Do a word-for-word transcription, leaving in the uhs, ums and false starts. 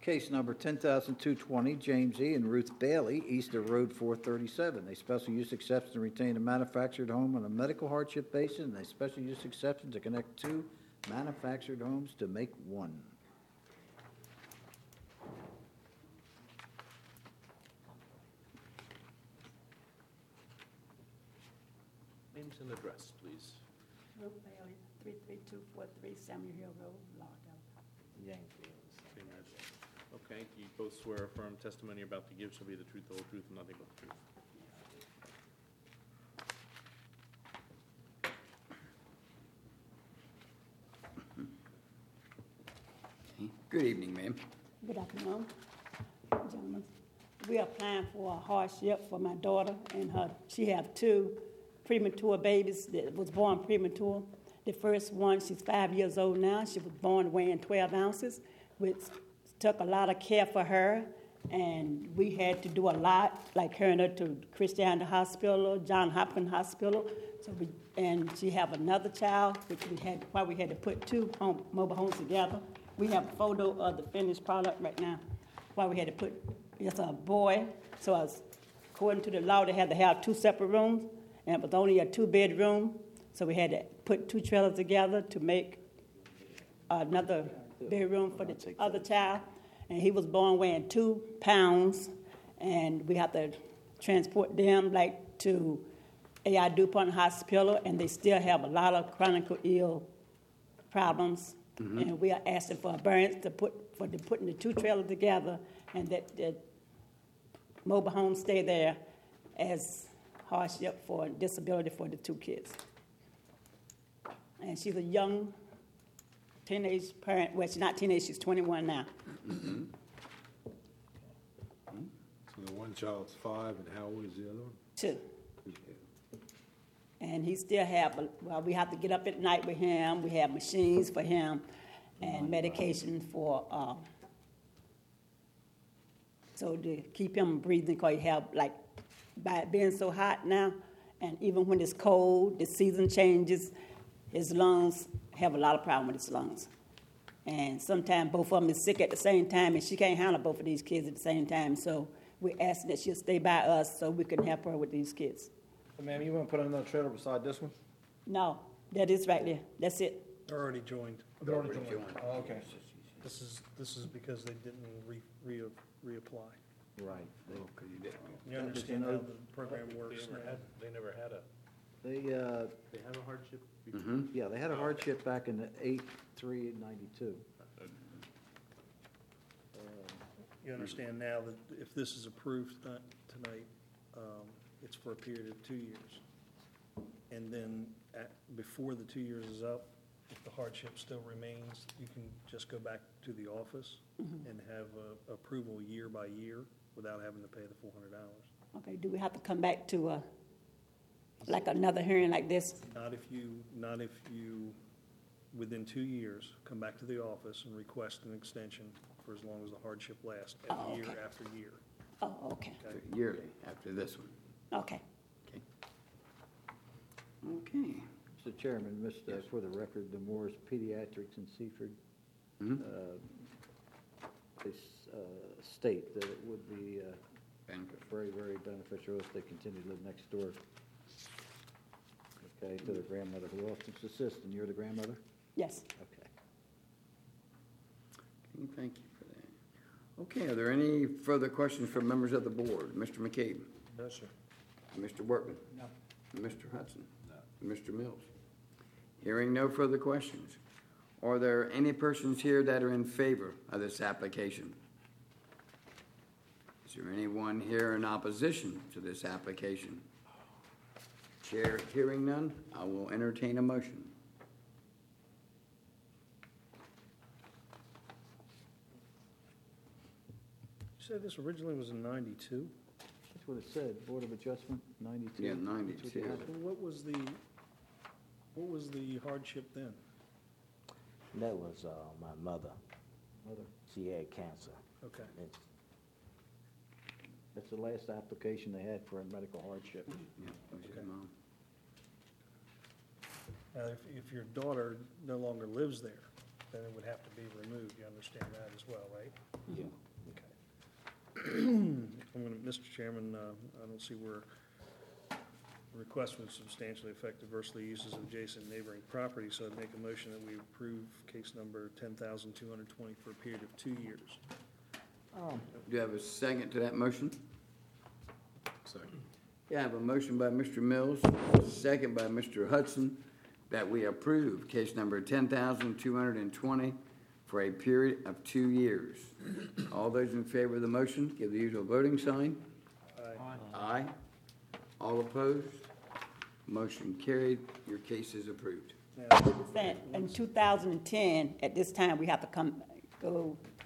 Case number ten thousand two twenty, James E. and Ruth Bailey, east of Road four thirty-seven. A special use exception to retain a manufactured home on a medical hardship basis, and a special use exception to connect two manufactured homes to make one. Names and address, please. Ruth Bailey, three three two four three Samuel Hill Road, Lawndale. Same address. Okay, do you both swear or affirm testimony you're about to give shall be the truth, the whole truth, and nothing but the truth? Good evening, ma'am. Good afternoon, gentlemen. We are applying for a hardship for my daughter and her. She have two premature babies that was born premature. The first one, she's five years old now. She was born weighing twelve ounces, which took a lot of care for her. And we had to do a lot, like carrying her to Christiana Hospital, John Hopkins Hospital. So we, and she have another child, which we had, why we had to put two home, mobile homes together. We have a photo of the finished product right now. Why we had to put, it's a boy. So I was, according to the law, they had to have two separate rooms, and it was only a two-bedroom. So we had to put two trailers together to make another bedroom for the other child. And he was born weighing two pounds, and we have to transport them like to A I DuPont Hospital, and they still have a lot of chronic ill problems. Mm-hmm. And we are asking for a variance to put for the, putting the two trailers together, and that the mobile home stay there as hardship for disability for the two kids. And she's a young teenage parent. Well, she's not teenage, she's twenty-one now. Mm-hmm. So the one child's five, and how old is the other one? Two. And he still have, a, well, we have to get up at night with him. We have machines for him and medication for, uh, so to keep him breathing, because he have, like, by it being so hot now, and even when it's cold, the season changes, his lungs have a lot of problem with his lungs. And sometimes both of them is sick at the same time, and she can't handle both of these kids at the same time. So we're asking that she'll stay by us so we can help her with these kids. So, ma'am, you want to put another trailer beside this one? No, that is right there. That's it. They're already joined. They're already joined. Oh, okay. This is, this is because they didn't re, re, reapply. Right. They, Okay, you did. You understand how the program works They never now? had, they never had a, they, uh, they had a hardship before? Mm-hmm. yeah, they had a hardship back in the eight three ninety-two. You understand now that if this is approved tonight- tonight, um, it's for a period of two years. And then at, before the two years is up, if the hardship still remains, you can just go back to the office and have uh, approval year by year without having to pay the four hundred dollars. Okay, do we have to come back to a, like another hearing like this? Not if you, not if you, within two years, come back to the office and request an extension for as long as the hardship lasts, Oh, year okay. after year. Oh, okay, Yearly, after this one. okay. Okay. Okay. Mister Chairman, Mister Yes. for the record, the Moore's Pediatrics in Seaford, Mm-hmm. uh, they s- uh, state that it would be uh, Benefit. very, very beneficial if they continue to live next door, okay, to their grandmother who often assists, and you're the grandmother? Yes. Okay. Okay, thank you for that. Okay, are there any further questions from members of the board? Mister McCabe? No, sir. Mister Workman? No. Mister Hudson? No. Mister Mills? Hearing no further questions, are there any persons here that are in favor of this application? Is there anyone here in opposition to this application? Chair, hearing none, I will entertain a motion. You said this originally was in ninety-two? That's what it said, Board of Adjustment, ninety-two. Yeah, That's what ninety-two. they have. So what was the, what was the hardship then? That was uh, my mother. Mother, She had cancer. Okay. It's, that's the last application they had for a medical hardship. Yeah, it was your mom. Now, if, if your daughter no longer lives there, then it would have to be removed. You understand that as well, right? yeah. I'm gonna, Mister Chairman, uh, I don't see where the request would substantially affect adversely uses of adjacent neighboring property, so I'd make a motion that we approve case number ten thousand two hundred twenty for a period of two years. Um, Do you have a second to that motion? Second. Yeah, I have a motion by Mister Mills, second by Mister Hudson, that we approve case number ten thousand two hundred twenty for a period of two years. All those in favor of the motion, give the usual voting sign. Aye. Aye. All opposed? Motion carried. Your case is approved. In two thousand ten, at this time, we have to come, go